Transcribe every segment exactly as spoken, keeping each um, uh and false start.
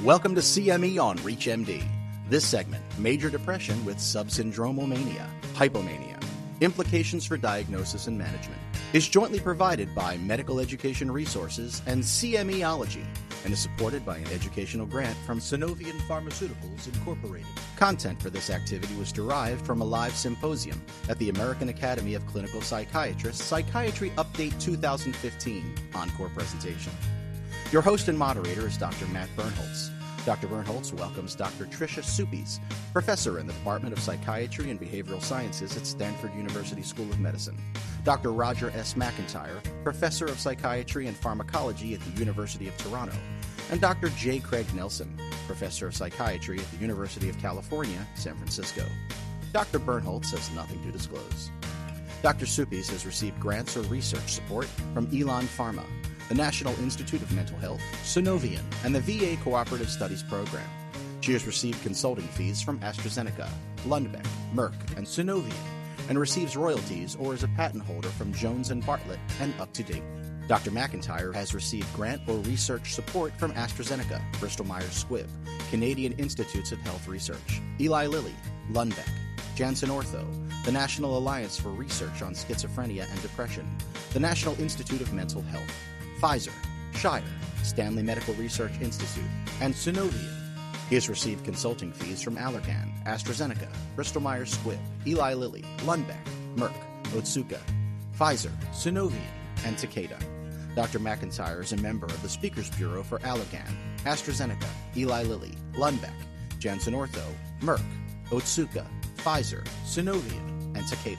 Welcome to C M E on ReachMD. This segment, Major Depression with Subsyndromal Mania, Hypomania, Implications for Diagnosis and Management, is jointly provided by Medical Education Resources and CMEology and is supported by an educational grant from Synovian Pharmaceuticals Incorporated. Content for this activity was derived from a live symposium at the American Academy of Clinical Psychiatrists Psychiatry Update two thousand fifteen Encore presentation. Your host and moderator is Doctor Matt Bernholtz. Doctor Bernholtz welcomes Doctor Tricia Suppies, professor in the Department of Psychiatry and Behavioral Sciences at Stanford University School of Medicine, Doctor Roger S. McIntyre, professor of psychiatry and pharmacology at the University of Toronto, and Doctor J. Craig Nelson, professor of psychiatry at the University of California, San Francisco. Doctor Bernholtz has nothing to disclose. Doctor Suppies has received grants or research support from Elon Pharma, the National Institute of Mental Health, Synovian, and the V A Cooperative Studies Program. She has received consulting fees from AstraZeneca, Lundbeck, Merck, and Synovian, and receives royalties or is a patent holder from Jones and Bartlett and UpToDate. Doctor McIntyre has received grant or research support from AstraZeneca, Bristol Myers Squibb, Canadian Institutes of Health Research, Eli Lilly, Lundbeck, Janssen Ortho, the National Alliance for Research on Schizophrenia and Depression, the National Institute of Mental Health, Pfizer, Shire, Stanley Medical Research Institute, and Synovian. He has received consulting fees from Allergan, AstraZeneca, Bristol Myers Squibb, Eli Lilly, Lundbeck, Merck, Otsuka, Pfizer, Synovian, and Takeda. Doctor McIntyre is a member of the Speakers Bureau for Allergan, AstraZeneca, Eli Lilly, Lundbeck, Janssen Ortho, Merck, Otsuka, Pfizer, Synovian, and Takeda.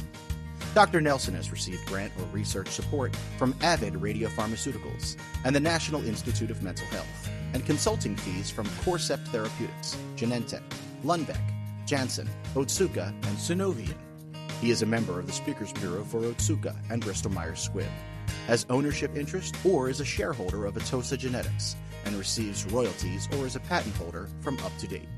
Doctor Nelson has received grant or research support from Avid Radiopharmaceuticals and the National Institute of Mental Health, and consulting fees from Corcept Therapeutics, Genentech, Lundbeck, Janssen, Otsuka, and Synovian. He is a member of the Speakers Bureau for Otsuka and Bristol Myers Squibb, has ownership interest or is a shareholder of Atossa Genetics, and receives royalties or is a patent holder from UpToDate.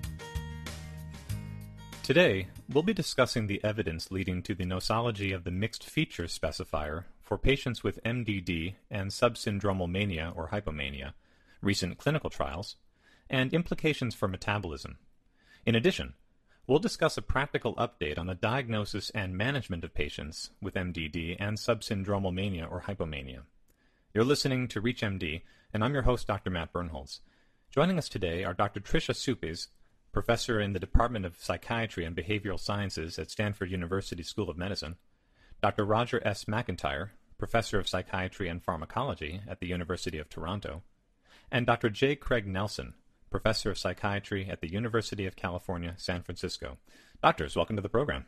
Today, we'll be discussing the evidence leading to the nosology of the mixed features specifier for patients with M D D and subsyndromal mania or hypomania, recent clinical trials, and implications for metabolism. In addition, we'll discuss a practical update on the diagnosis and management of patients with M D D and subsyndromal mania or hypomania. You're listening to ReachMD, and I'm your host, Doctor Matt Bernholtz. Joining us today are Doctor Tricia Suppies, professor in the Department of Psychiatry and Behavioral Sciences at Stanford University School of Medicine, Doctor Roger S. McIntyre, professor of psychiatry and pharmacology at the University of Toronto, and Doctor J. Craig Nelson, professor of psychiatry at the University of California, San Francisco. Doctors, welcome to the program.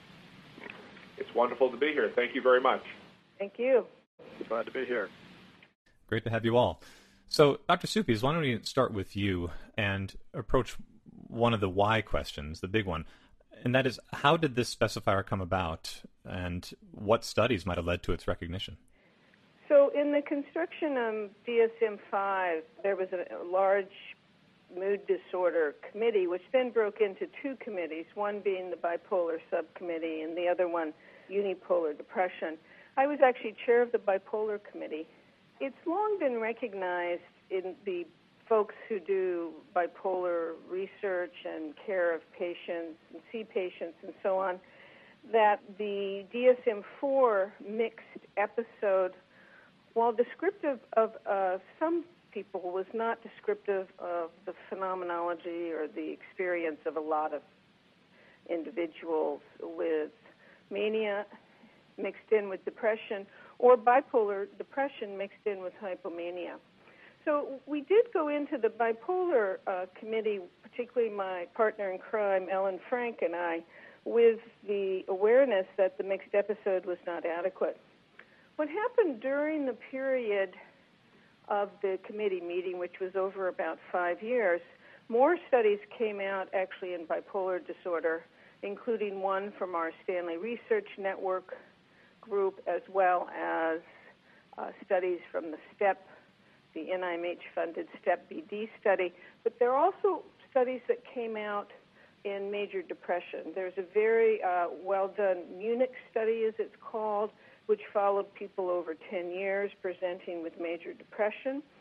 It's wonderful to be here. Thank you very much. Thank you. Glad to be here. Great to have you all. So, Doctor Suppies, why don't we start with you and approach one of the why questions, the big one, and that is, how did this specifier come about, and what studies might have led to its recognition? So in the construction of D S M five, there was a large mood disorder committee, which then broke into two committees, one being the bipolar subcommittee and the other one unipolar depression. I was actually chair of the bipolar committee. It's long been recognized in the folks who do bipolar research and care of patients and see patients and so on, that the D S M four mixed episode, while descriptive of uh, some people, was not descriptive of the phenomenology or the experience of a lot of individuals with mania mixed in with depression or bipolar depression mixed in with hypomania. So we did go into the bipolar uh, committee, particularly my partner in crime, Ellen Frank, and I, with the awareness that the mixed episode was not adequate. What happened during the period of the committee meeting, which was over about five years, more studies came out actually in bipolar disorder, including one from our Stanley Research Network group, as well as uh, studies from the STEP, the N I M H-funded STEP-B D study. But there are also studies that came out in major depression. There's a very uh, well-done Munich study, as it's called, which followed people over ten years presenting with major depression.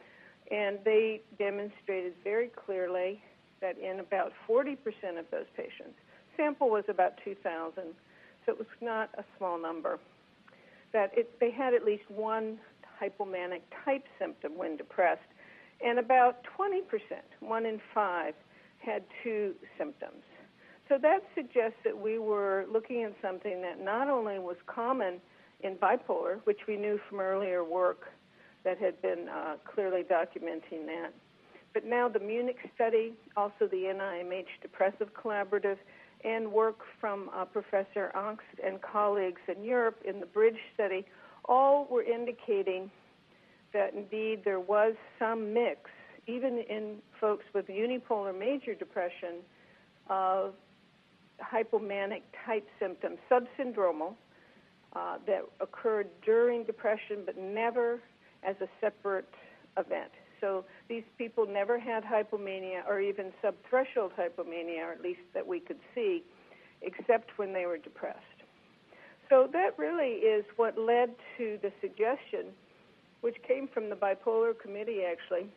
And they demonstrated very clearly that in about forty percent of those patients, sample was about two thousand, so it was not a small number, that it, they had at least one hypomanic type symptom when depressed, and about twenty percent, one in five, had two symptoms. So that suggests that we were looking at something that not only was common in bipolar, which we knew from earlier work that had been uh, clearly documenting that, but now the Munich study, also the N I M H Depressive Collaborative, and work from uh, Professor Angst and colleagues in Europe in the BRIDGE study, all were indicating that indeed there was some mix, even in folks with unipolar major depression, of hypomanic type symptoms, subsyndromal, uh, that occurred during depression but never as a separate event. So these people never had hypomania or even subthreshold hypomania, or at least that we could see, except when they were depressed. So that really is what led to the suggestion, which came from the Bipolar Committee actually,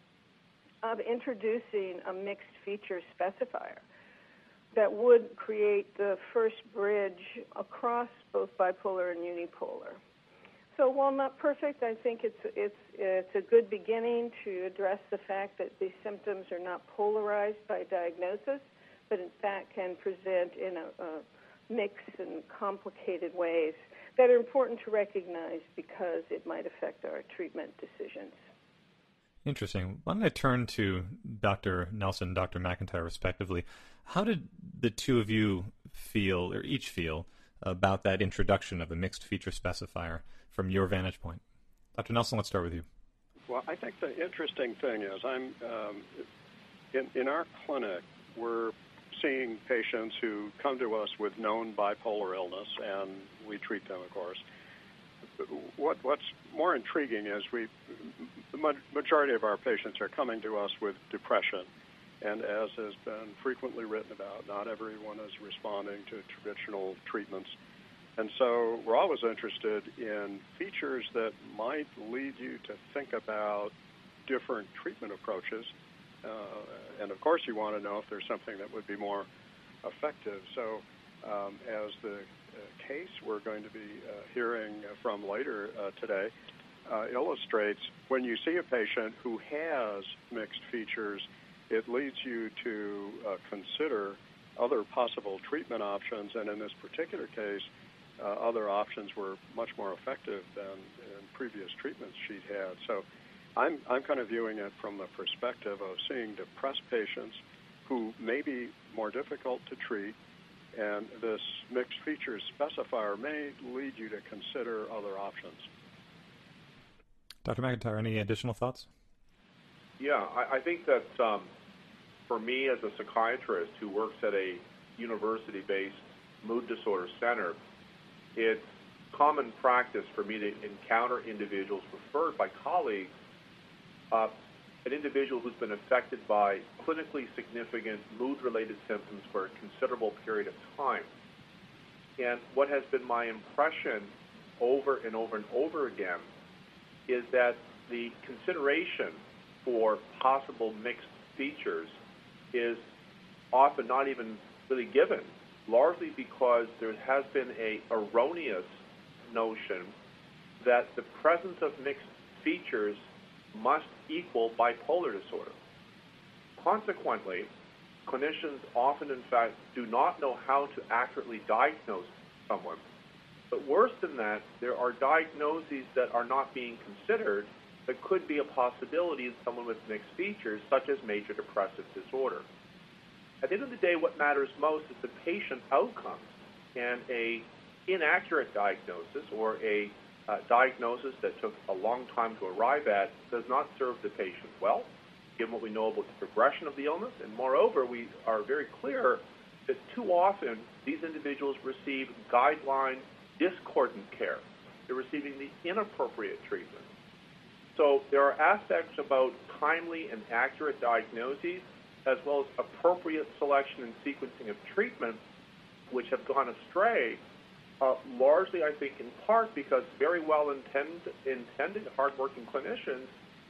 of introducing a mixed feature specifier that would create the first bridge across both bipolar and unipolar. So while not perfect, I think it's it's it's a good beginning to address the fact that these symptoms are not polarized by diagnosis, but in fact can present in a, a mixed and complicated ways that are important to recognize because it might affect our treatment decisions. Interesting. Why don't I turn to Doctor Nelson and Doctor McIntyre, respectively. How did the two of you feel, or each feel, about that introduction of the mixed feature specifier from your vantage point? Doctor Nelson, let's start with you. Well, I think the interesting thing is I'm um, in, in our clinic, we're seeing patients who come to us with known bipolar illness, and we treat them, of course. What, what's more intriguing is we, the majority of our patients are coming to us with depression, and as has been frequently written about, not everyone is responding to traditional treatments. And so we're always interested in features that might lead you to think about different treatment approaches. Uh, and, of course, you want to know if there's something that would be more effective. So um, as the uh, case we're going to be uh, hearing from later uh, today uh, illustrates, when you see a patient who has mixed features, it leads you to uh, consider other possible treatment options. And in this particular case, Uh, other options were much more effective than in previous treatments she'd had. So I'm, I'm kind of viewing it from the perspective of seeing depressed patients who may be more difficult to treat, and this mixed features specifier may lead you to consider other options. Doctor McIntyre, any additional thoughts? Yeah, I, I think that um, for me as a psychiatrist who works at a university-based mood disorder center, it's common practice for me to encounter individuals referred by colleagues, uh, an individual who's been affected by clinically significant mood-related symptoms for a considerable period of time. And what has been my impression over and over and over again is that the consideration for possible mixed features is often not even really given, largely because there has been a erroneous notion that the presence of mixed features must equal bipolar disorder. Consequently, clinicians often, in fact, do not know how to accurately diagnose someone. But worse than that, there are diagnoses that are not being considered that could be a possibility in someone with mixed features, such as major depressive disorder. At the end of the day, what matters most is the patient outcomes, and a inaccurate diagnosis or a uh, diagnosis that took a long time to arrive at does not serve the patient well, given what we know about the progression of the illness. And moreover, we are very clear that too often these individuals receive guideline discordant care. They're receiving the inappropriate treatment. So there are aspects about timely and accurate diagnoses, as well as appropriate selection and sequencing of treatment, which have gone astray, uh, largely, I think, in part because very well-intended, intended, hardworking clinicians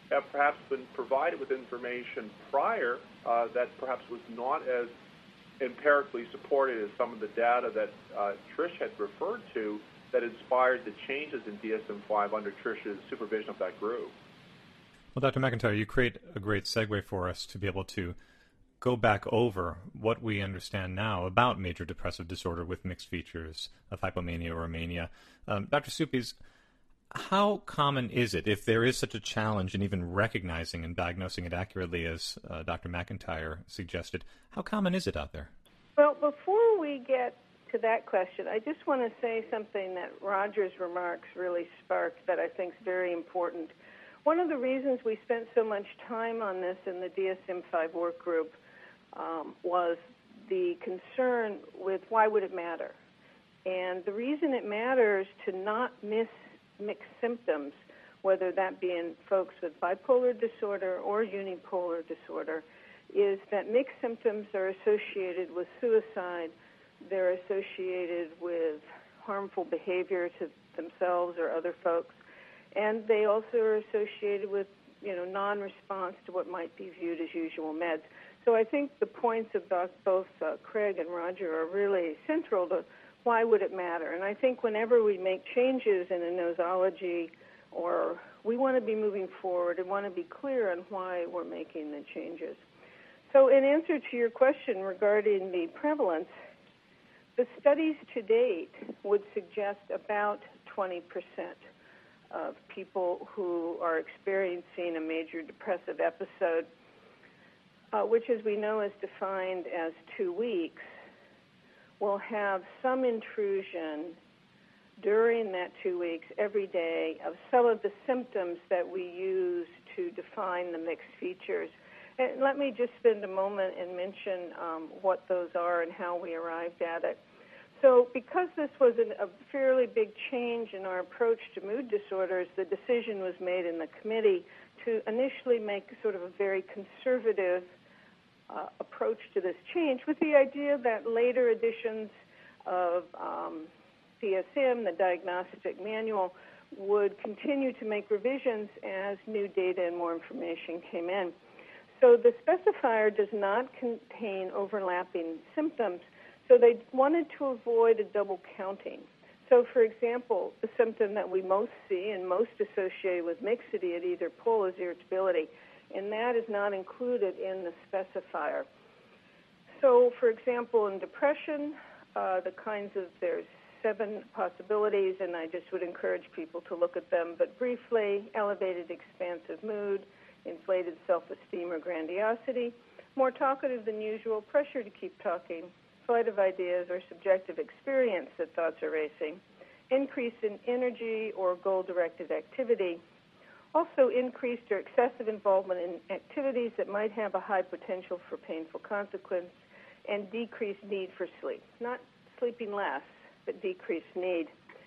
have perhaps been provided with information prior uh, that perhaps was not as empirically supported as some of the data that uh, Trish had referred to that inspired the changes in D S M five under Trish's supervision of that group. Well, Doctor McIntyre, you create a great segue for us to be able to go back over what we understand now about major depressive disorder with mixed features of hypomania or mania. Um, Doctor Soupes, how common is it, if there is such a challenge in even recognizing and diagnosing it accurately as uh, Doctor McIntyre suggested, how common is it out there? Well, before we get to that question, I just want to say something that Roger's remarks really sparked that I think is very important. One of the reasons we spent so much time on this in the D S M five work group um, was the concern with why would it matter. And the reason it matters to not miss mixed symptoms, whether that be in folks with bipolar disorder or unipolar disorder, is that mixed symptoms are associated with suicide, they're associated with harmful behavior to themselves or other folks, and they also are associated with, you know, non-response to what might be viewed as usual meds. So I think the points of both uh, Craig and Roger are really central to why would it matter. And I think whenever we make changes in a nosology, or we want to be moving forward and want to be clear on why we're making the changes. So in answer to your question regarding the prevalence, the studies to date would suggest about twenty percent of people who are experiencing a major depressive episode, uh, which, as we know, is defined as two weeks, will have some intrusion during that two weeks every day of some of the symptoms that we use to define the mixed features. And let me just spend a moment and mention um, what those are and how we arrived at it. So because this was an, a fairly big change in our approach to mood disorders, the decision was made in the committee to initially make sort of a very conservative uh, approach to this change, with the idea that later editions of um, D S M, the diagnostic manual, would continue to make revisions as new data and more information came in. So the specifier does not contain overlapping symptoms, so they wanted to avoid a double counting. So, for example, the symptom that we most see and most associated with mixity at either pole is irritability, and that is not included in the specifier. So, for example, in depression, uh, the kinds of, there's seven possibilities, and I just would encourage people to look at them, but briefly, elevated expansive mood, inflated self-esteem or grandiosity, more talkative than usual, pressure to keep talking, flight of ideas or subjective experience that thoughts are racing, increase in energy or goal-directed activity, also increased or excessive involvement in activities that might have a high potential for painful consequence, and decreased need for sleep. Not sleeping less, but decreased need.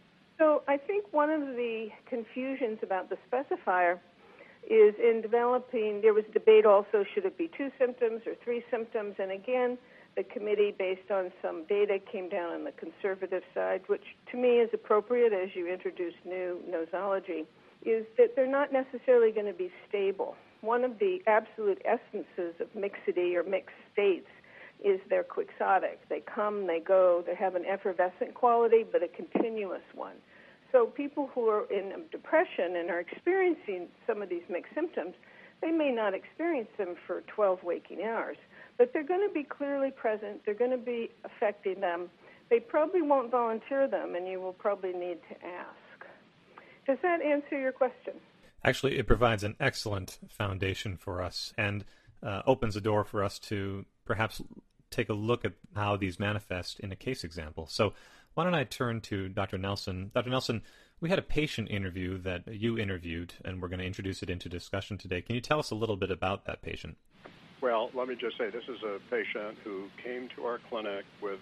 So I think one of the confusions about the specifier is in developing, there was debate also, should it be two symptoms or three symptoms? And again, the committee, based on some data, came down on the conservative side, which to me is appropriate as you introduce new nosology, is that they're not necessarily going to be stable. One of the absolute essences of mixity or mixed states is they're quixotic. They come, they go, they have an effervescent quality, but a continuous one. So people who are in depression and are experiencing some of these mixed symptoms, they may not experience them for twelve waking hours, but they're going to be clearly present. They're going to be affecting them. They probably won't volunteer them, and you will probably need to ask. Does that answer your question? Actually, it provides an excellent foundation for us and uh, opens a door for us to perhaps take a look at how these manifest in a case example. So why don't I turn to Doctor Nelson. Doctor Nelson, we had a patient interview that you interviewed, and we're going to introduce it into discussion today. Can you tell us a little bit about that patient? Well, let me just say this is a patient who came to our clinic with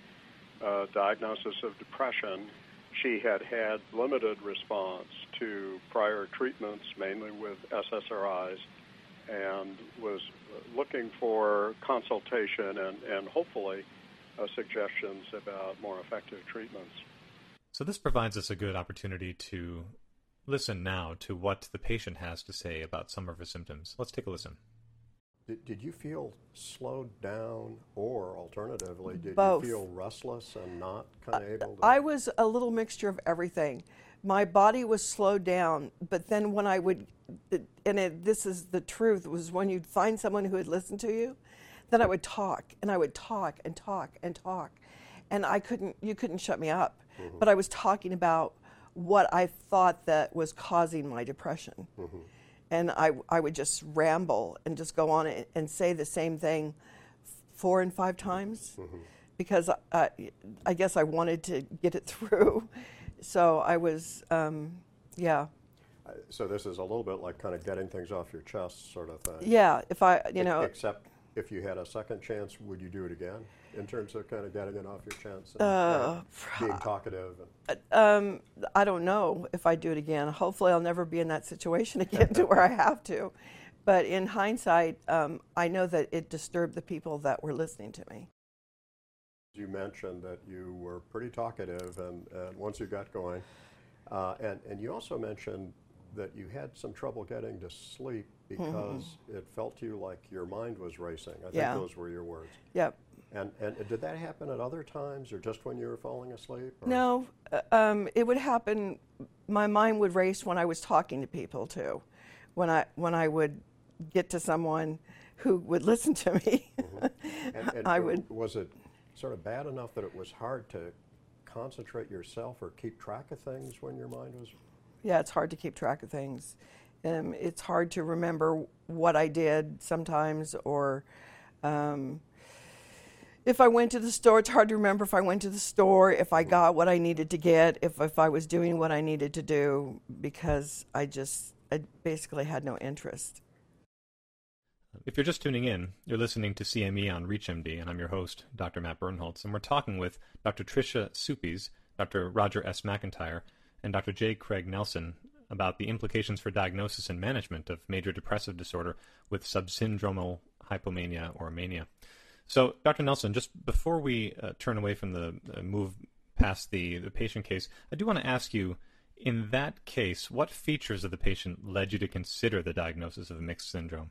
uh, a diagnosis of depression. She had had limited response to prior treatments, mainly with S S R Is, and was looking for consultation and, and hopefully uh, suggestions about more effective treatments. So this provides us a good opportunity to listen now to what the patient has to say about some of her symptoms. Let's take a listen. Did, did you feel slowed down, or alternatively, did Both. you feel restless and not kind of able to? I was a little mixture of everything. My body was slowed down, but then when I would, and it, this is the truth, was when you'd find someone who would listen to you, then I would talk, and I would talk and talk and talk, and I couldn't, you couldn't shut me up. Mm-hmm. But I was talking about what I thought that was causing my depression. Mm-hmm. And I, I would just ramble and just go on and, and say the same thing four and five times mm-hmm. because I, I guess I wanted to get it through. So I was, um, yeah. Uh, so this is a little bit like kind of getting things off your chest sort of thing. Yeah, if I, you know. Except if you had a second chance, would you do it again in terms of kind of getting it off your chest and uh, uh, being talkative? And um, I don't know if I do it again. Hopefully I'll never be in that situation again to where I have to. But in hindsight, um, I know that it disturbed the people that were listening to me. You mentioned that you were pretty talkative and, and once you got going. Uh, and, and you also mentioned that you had some trouble getting to sleep because mm-hmm. it felt to you like your mind was racing. I think yeah. those were your words. Yep. And, and did that happen at other times or just when you were falling asleep? Or? No, uh, um, it would happen, my mind would race when I was talking to people too. When I, when I would get to someone who would listen to me, mm-hmm. and, and I would. Was it sort of bad enough that it was hard to concentrate yourself or keep track of things when your mind was? Yeah, it's hard to keep track of things. Um, it's hard to remember what I did sometimes, or um, if I went to the store, it's hard to remember if I went to the store, if I got what I needed to get, if, if I was doing what I needed to do, because I just I basically had no interest. If you're just tuning in, you're listening to C M E on ReachMD, and I'm your host, Doctor Matt Bernholtz, and we're talking with Doctor Tricia Suppies, Doctor Roger S. McIntyre, and Doctor J. Craig Nelson about the implications for diagnosis and management of major depressive disorder with subsyndromal hypomania or mania. So, Doctor Nelson, just before we uh, turn away from the uh, move past the, the patient case, I do want to ask you, in that case, what features of the patient led you to consider the diagnosis of mixed syndrome?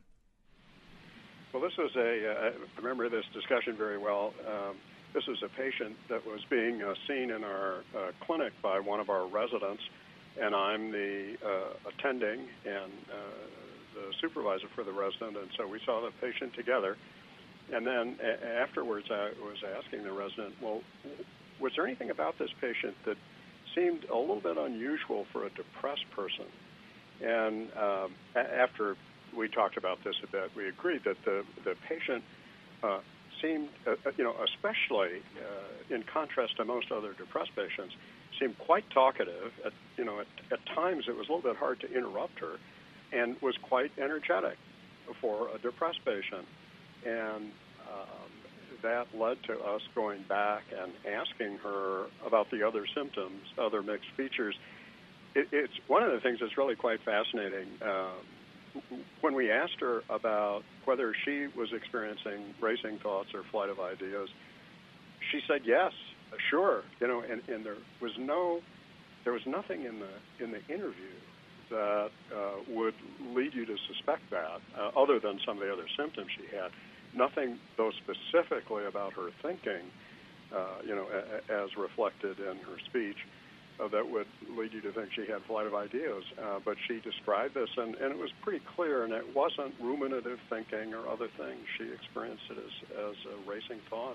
Well, this was a, uh, I remember this discussion very well. Um, this was a patient that was being uh, seen in our uh, clinic by one of our residents, and I'm the uh, attending and uh, the supervisor for the resident, and so we saw the patient together. And then a- afterwards I was asking the resident, well, was there anything about this patient that seemed a little bit unusual for a depressed person? And um, a- after we talked about this a bit, we agreed that the, the patient uh, seemed, uh, you know, especially uh, in contrast to most other depressed patients, seemed quite talkative. At, you know, at, at times it was a little bit hard to interrupt her, and was quite energetic for a depressed patient. And um, that led to us going back and asking her about the other symptoms, other mixed features. It, it's one of the things that's really quite fascinating. Um, when we asked her about whether she was experiencing racing thoughts or flight of ideas, she said yes, sure. You know, and, and there was no, there was nothing in the in the interview that uh, would lead you to suspect that, uh, other than some of the other symptoms she had. Nothing, though, specifically about her thinking, uh, you know, a, a, as reflected in her speech, uh, that would lead you to think she had flight of ideas. Uh, but she described this, and, and it was pretty clear, and it wasn't ruminative thinking or other things. She experienced it as, as uh, racing thoughts,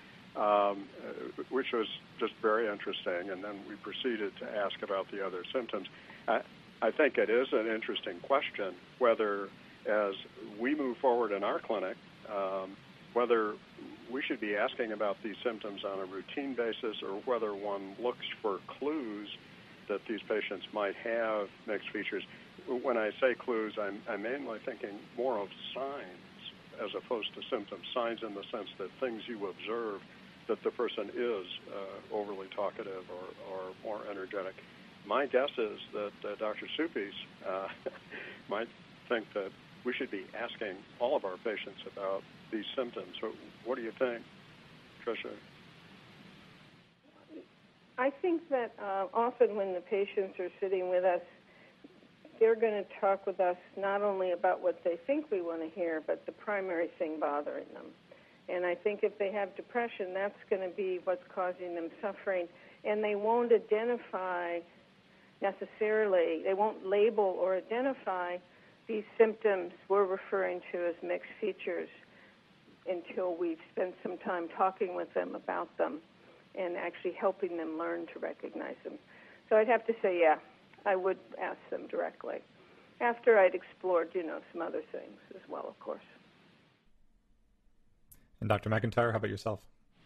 um, uh, which was just very interesting. And then we proceeded to ask about the other symptoms. I, I think it is an interesting question whether, as we move forward in our clinic, um, whether we should be asking about these symptoms on a routine basis, or whether one looks for clues that these patients might have mixed features. When I say clues, I'm, I'm mainly thinking more of signs as opposed to symptoms. Signs in the sense that things you observe that the person is uh, overly talkative or, or more energetic. My guess is that uh, Doctor Suppies uh, might think that we should be asking all of our patients about these symptoms. So what do you think, Tricia? I think that uh, often when the patients are sitting with us, they're going to talk with us not only about what they think we want to hear, but the primary thing bothering them. And I think if they have depression, that's going to be what's causing them suffering. And they won't identify necessarily, they won't label or identify these symptoms we're referring to as mixed features until we've spent some time talking with them about them and actually helping them learn to recognize them. So I'd have to say, yeah, I would ask them directly, after I'd explored, you know, some other things as well, of course. And Doctor McIntyre, how about yourself?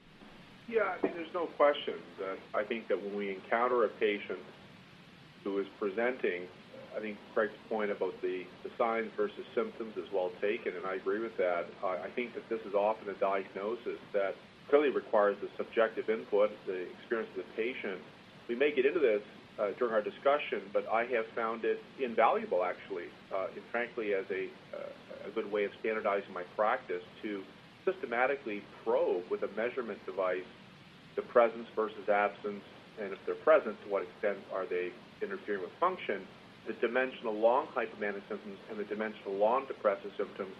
Yeah, I mean, there's no question that I think that when we encounter a patient who is presenting, I think Craig's point about the, the signs versus symptoms is well taken, and I agree with that. I, I think that this is often a diagnosis that clearly requires the subjective input, the experience of the patient. We may get into this uh, during our discussion, but I have found it invaluable, actually, uh, and frankly, as a, uh, a good way of standardizing my practice to systematically probe with a measurement device the presence versus absence, and if they're present, to what extent are they interfering with function, the dimensional long hypomanic symptoms and the dimensional long depressive symptoms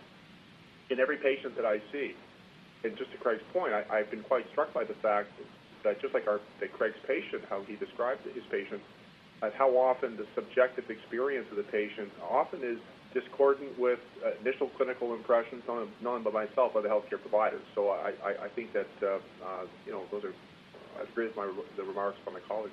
in every patient that I see. And just to Craig's point, I, I've been quite struck by the fact that just like our that Craig's patient, how he described his patient, and how often the subjective experience of the patient often is discordant with uh, initial clinical impressions, not only by myself, but the healthcare providers. So I, I, I think that, uh, uh, you know, those are, I agree with my, the remarks from my colleagues.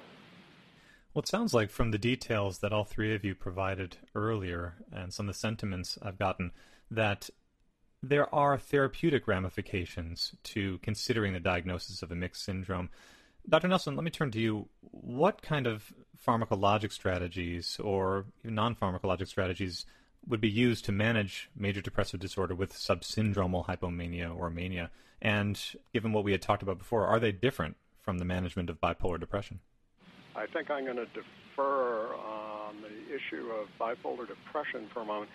Well, it sounds like from the details that all three of you provided earlier and some of the sentiments I've gotten that there are therapeutic ramifications to considering the diagnosis of a mixed syndrome. Doctor Nelson, let me turn to you. What kind of pharmacologic strategies or non-pharmacologic strategies would be used to manage major depressive disorder with subsyndromal hypomania or mania? And given what we had talked about before, are they different from the management of bipolar depression? I think I'm going to defer on the issue of bipolar depression for a moment.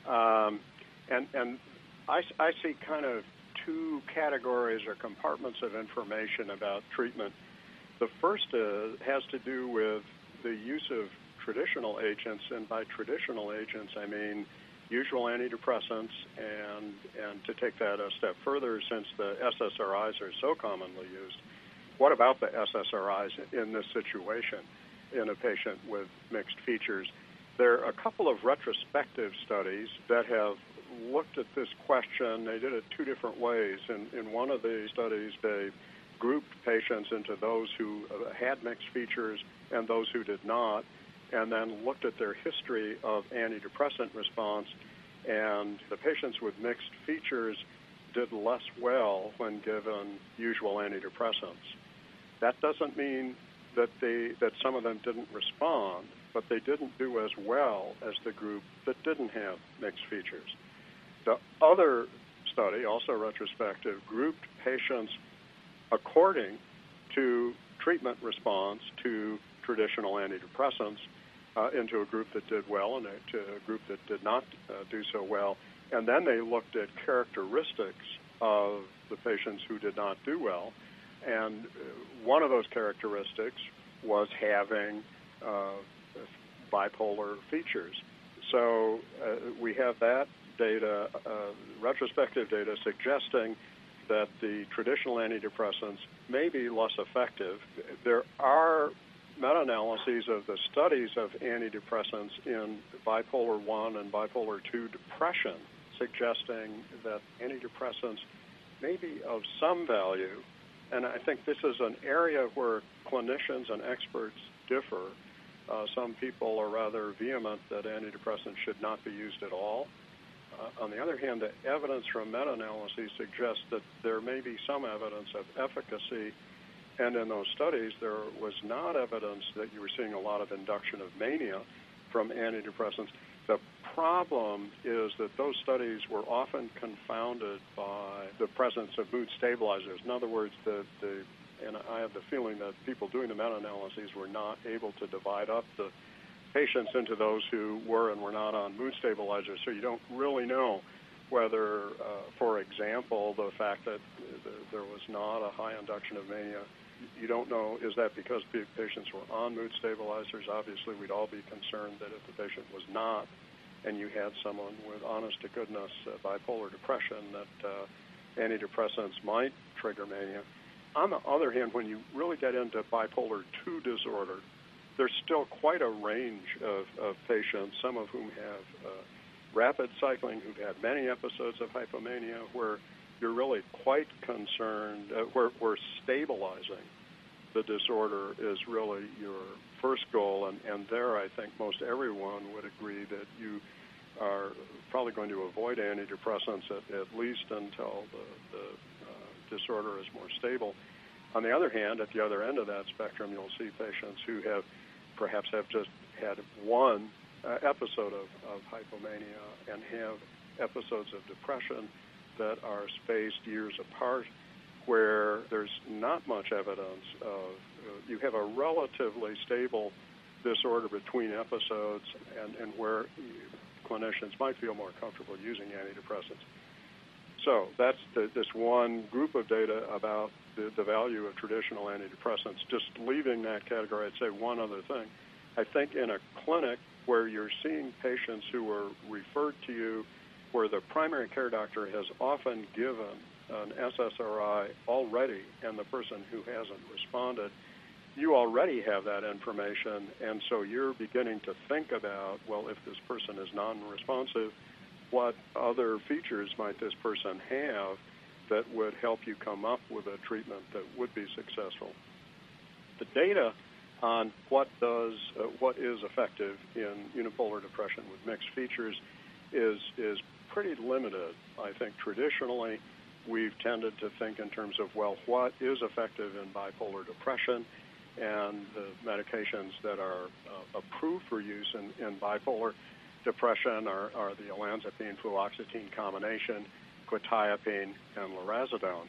Um, and and I, I see kind of two categories or compartments of information about treatment. The first uh, has to do with the use of traditional agents, and by traditional agents I mean usual antidepressants, and, and to take that a step further, since the S S R Is are so commonly used, what about the S S R Is in this situation in a patient with mixed features? There are a couple of retrospective studies that have looked at this question. They did it two different ways. In, in one of the studies, they grouped patients into those who had mixed features and those who did not, and then looked at their history of antidepressant response. And the patients with mixed features did less well when given usual antidepressants. That doesn't mean that they that some of them didn't respond, but they didn't do as well as the group that didn't have mixed features. The other study, also retrospective, grouped patients according to treatment response to traditional antidepressants uh, into a group that did well and a, to a group that did not uh, do so well. And then they looked at characteristics of the patients who did not do well. And one of those characteristics was having uh, bipolar features. So uh, we have that data, uh, retrospective data, suggesting that the traditional antidepressants may be less effective. There are meta-analyses of the studies of antidepressants in bipolar one and bipolar two depression, suggesting that antidepressants may be of some value. And I think this is an area where clinicians and experts differ. Uh, some people are rather vehement that antidepressants should not be used at all. Uh, on the other hand, the evidence from meta-analyses suggests that there may be some evidence of efficacy, and in those studies there was not evidence that you were seeing a lot of induction of mania from antidepressants. The problem is that those studies were often confounded by the presence of mood stabilizers. In other words, the, the and I have the feeling that people doing the meta-analyses were not able to divide up the patients into those who were and were not on mood stabilizers. So you don't really know whether, uh, for example, the fact that th- there was not a high induction of mania you don't know, is that because patients were on mood stabilizers? Obviously, we'd all be concerned that if the patient was not, and you had someone with honest-to-goodness uh, bipolar depression, that uh, antidepressants might trigger mania. On the other hand, when you really get into bipolar two disorder, there's still quite a range of, of patients, some of whom have uh, rapid cycling, who've had many episodes of hypomania, where you're really quite concerned, uh, where, where stabilizing the disorder is really your first goal. And, and there, I think most everyone would agree that you are probably going to avoid antidepressants at, at least until the, the uh, disorder is more stable. On the other hand, at the other end of that spectrum, you'll see patients who have perhaps have just had one uh, episode of, of hypomania and have episodes of depression that are spaced years apart, where there's not much evidence of, uh, you have a relatively stable disorder between episodes, and, and where clinicians might feel more comfortable using antidepressants. So that's the, this one group of data about the, the value of traditional antidepressants. Just leaving that category, I'd say one other thing. I think in a clinic where you're seeing patients who are referred to you, where the primary care doctor has often given an S S R I already, and the person who hasn't responded, you already have that information, and so you're beginning to think about, well, if this person is non-responsive, what other features might this person have that would help you come up with a treatment that would be successful? The data on what does, uh, what is effective in unipolar depression with mixed features is is pretty limited. I think traditionally we've tended to think in terms of, well, what is effective in bipolar depression, and the medications that are uh, approved for use in, in bipolar depression are, are the olanzapine fluoxetine combination, quetiapine, and lurasidone.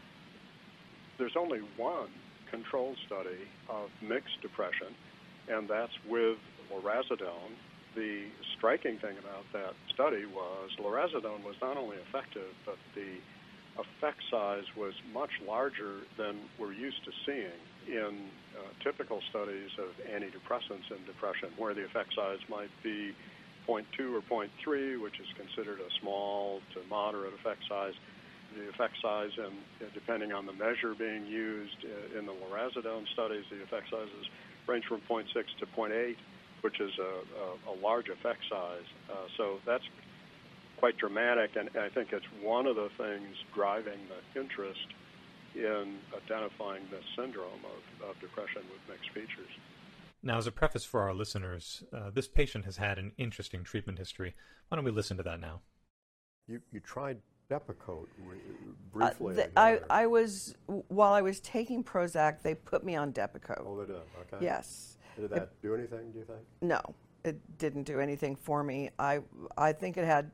There's only one controlled study of mixed depression, and that's with lurasidone. The striking thing about that study was lurasidone was not only effective, but the effect size was much larger than we're used to seeing in uh, typical studies of antidepressants in depression, where the effect size might be zero point two or zero point three, which is considered a small to moderate effect size. The effect size, and depending on the measure being used in the lurasidone studies, the effect sizes range from zero point six to zero point eight, which is a, a, a large effect size. Uh, so that's quite dramatic, and I think it's one of the things driving the interest in identifying this syndrome of, of depression with mixed features. Now, as a preface for our listeners, uh, this patient has had an interesting treatment history. Why don't we listen to that now? You, you tried Depakote briefly. Uh, the, I, I was, while I was taking Prozac, they put me on Depakote. Oh, they did, okay. Yes. Did that it, do anything, do you think? No, it didn't do anything for me. I, I think it had,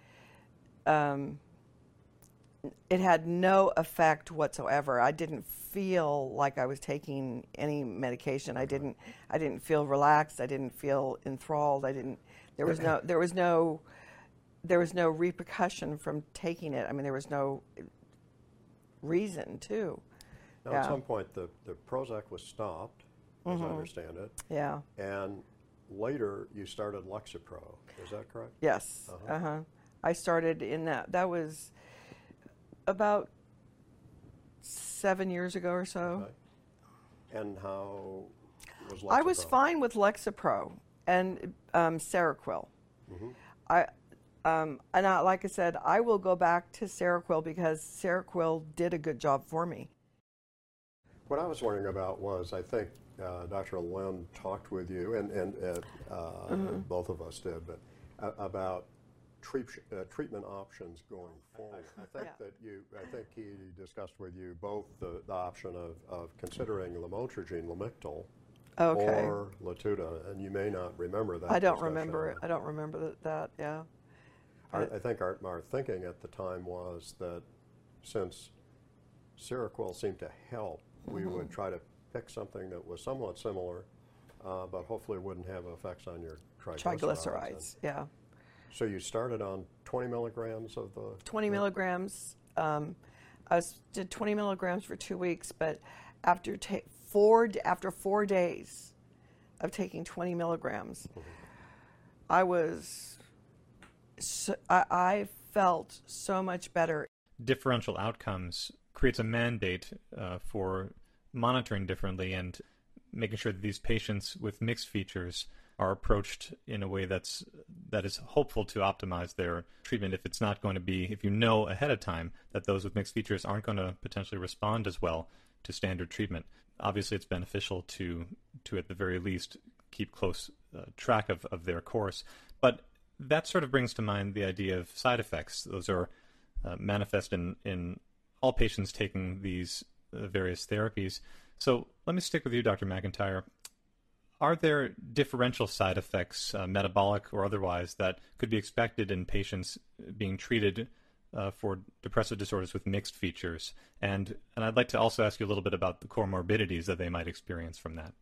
um, it had no effect whatsoever. I didn't feel like I was taking any medication. I didn't, I didn't feel relaxed. I didn't feel enthralled. I didn't, there was no, there was no, there was no repercussion from taking it. I mean, there was no reason to. Now, yeah. at some point, the, the Prozac was stopped, as mm-hmm. I understand it. Yeah. And later, you started Lexapro. Is that correct? Yes. Uh-huh. uh-huh. I started in that. That was about seven years ago or so. Okay. And how was Lexapro? I was fine with Lexapro and um, Seroquel. Mm-hmm. I. Um, and I, like I said, I will go back to Seroquel because Seroquel did a good job for me. What I was wondering about was, I think uh, Doctor Lin talked with you, and, and uh, uh, mm-hmm. both of us did, but uh, about treat, uh, treatment options going forward. I think yeah. that you, I think he discussed with you both the, the option of, of considering lamotrigine, Lamictal, okay. or Latuda, and you may not remember that. I don't remember it. I don't remember that, that yeah. I, I think our, our thinking at the time was that since Seroquel seemed to help, mm-hmm. we would try to pick something that was somewhat similar, uh, but hopefully wouldn't have effects on your triglycerides. Triglycerides, yeah. So you started on twenty milligrams of the... twenty milligrams. Um, I was, did twenty milligrams for two weeks, but after ta- four after four days of taking twenty milligrams, I was so, I, I felt so much better. Differential outcomes creates a mandate uh, for monitoring differently and making sure that these patients with mixed features are approached in a way that's that is hopeful to optimize their treatment. If it's not going to be, if you know ahead of time that those with mixed features aren't going to potentially respond as well to standard treatment, obviously it's beneficial to, to at the very least, keep close uh, track of, of their course. But that sort of brings to mind the idea of side effects. Those are uh, manifest in, in all patients taking these uh, various therapies. So let me stick with you, Doctor McIntyre. Are there differential side effects, uh, metabolic or otherwise, that could be expected in patients being treated uh, for depressive disorders with mixed features? And and I'd like to also ask you a little bit about the comorbidities that they might experience from that.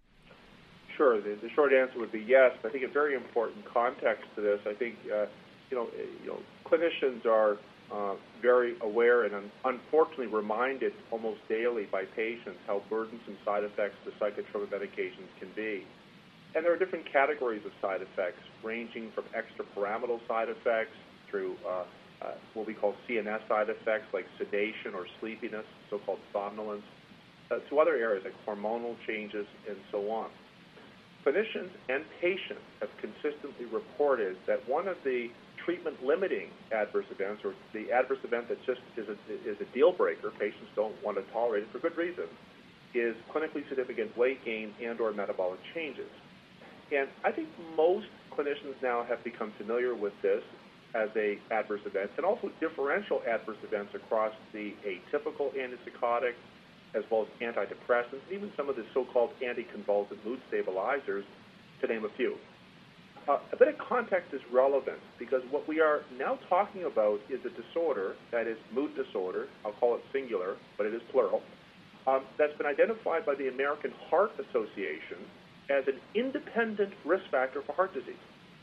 Sure. The, the short answer would be yes. I think a very important context to this. I think uh, you know you know clinicians are uh, very aware and un- unfortunately reminded almost daily by patients how burdensome side effects to psychotropic medications can be. And there are different categories of side effects, ranging from extrapyramidal side effects through uh, uh, what we call C N S side effects like sedation or sleepiness, so-called somnolence, uh, to other areas like hormonal changes and so on. Clinicians and patients have consistently reported that one of the treatment-limiting adverse events, or the adverse event that just is a, is a deal breaker, patients don't want to tolerate it for good reason, is clinically significant weight gain and or metabolic changes. And I think most clinicians now have become familiar with this as a adverse event, and also differential adverse events across the atypical antipsychotics, as well as antidepressants, even some of the so-called anticonvulsant mood stabilizers, to name a few. Uh, a bit of context is relevant because what we are now talking about is a disorder that is mood disorder. I'll call it singular, but it is plural. Um, that's been identified by the American Heart Association as an independent risk factor for heart disease.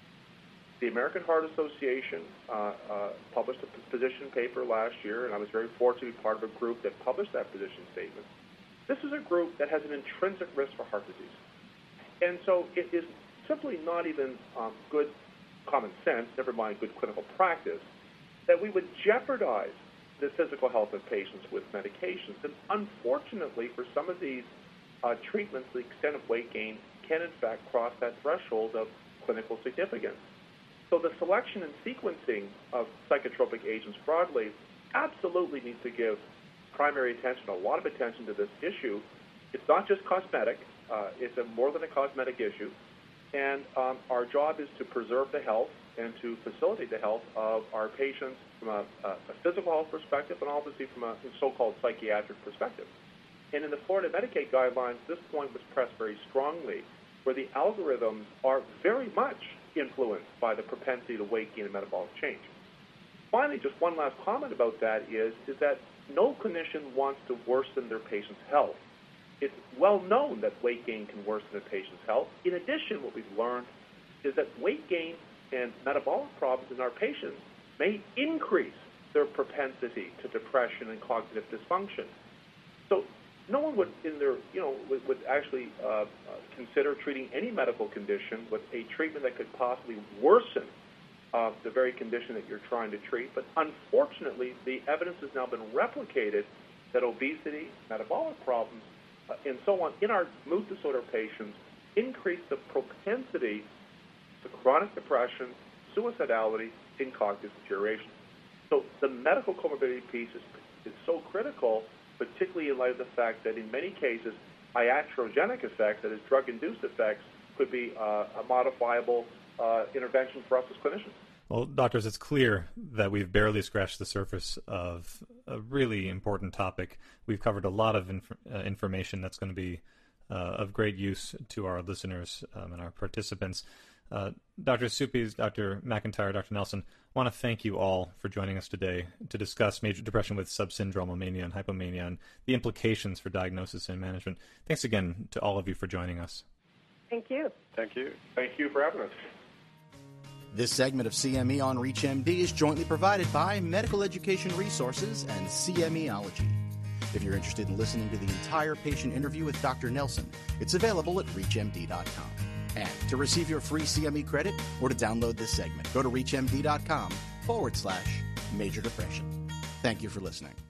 The American Heart Association uh, uh, published a position paper last year, and I was very fortunate to be part of a group that published that position statement. This is a group that has an intrinsic risk for heart disease. And so it is simply not even um, good common sense, never mind good clinical practice, that we would jeopardize the physical health of patients with medications. And unfortunately, for some of these uh, treatments, the extent of weight gain can in fact cross that threshold of clinical significance. So the selection and sequencing of psychotropic agents broadly absolutely needs to give primary attention, a lot of attention to this issue. It's not just cosmetic. Uh, it's a more than a cosmetic issue. And um, our job is to preserve the health and to facilitate the health of our patients from a, a physical health perspective and obviously from a so-called psychiatric perspective. And in the Florida Medicaid guidelines, this point was pressed very strongly, where the algorithms are very much influenced by the propensity to weight gain and metabolic change. Finally, just one last comment about that is, is that no clinician wants to worsen their patient's health. It's well known that weight gain can worsen a patient's health. In addition, what we've learned is that weight gain and metabolic problems in our patients may increase their propensity to depression and cognitive dysfunction. So no one would, in their, you know, would, would actually uh, uh, consider treating any medical condition with a treatment that could possibly worsen uh, the very condition that you're trying to treat. But unfortunately, the evidence has now been replicated that obesity, metabolic problems, uh, and so on in our mood disorder patients increase the propensity to chronic depression, suicidality, and cognitive deterioration. So the medical comorbidity piece is, is so critical, particularly in light of the fact that in many cases, iatrogenic effects, that is drug-induced effects, could be uh, a modifiable uh, intervention for us as clinicians. Well, doctors, it's clear that we've barely scratched the surface of a really important topic. We've covered a lot of inf- uh, information that's going to be uh, of great use to our listeners um, and our participants. Uh, Doctor Suppies, Doctor McIntyre, Doctor Nelson, I want to thank you all for joining us today to discuss major depression with subsyndromal mania and hypomania and the implications for diagnosis and management. Thanks again to all of you for joining us. Thank you. Thank you. Thank you for having us. This segment of C M E on ReachMD is jointly provided by Medical Education Resources and CMEology. If you're interested in listening to the entire patient interview with Doctor Nelson, it's available at reach M D dot com. And to receive your free C M E credit or to download this segment, go to reach M D dot com forward slash major depression. Thank you for listening.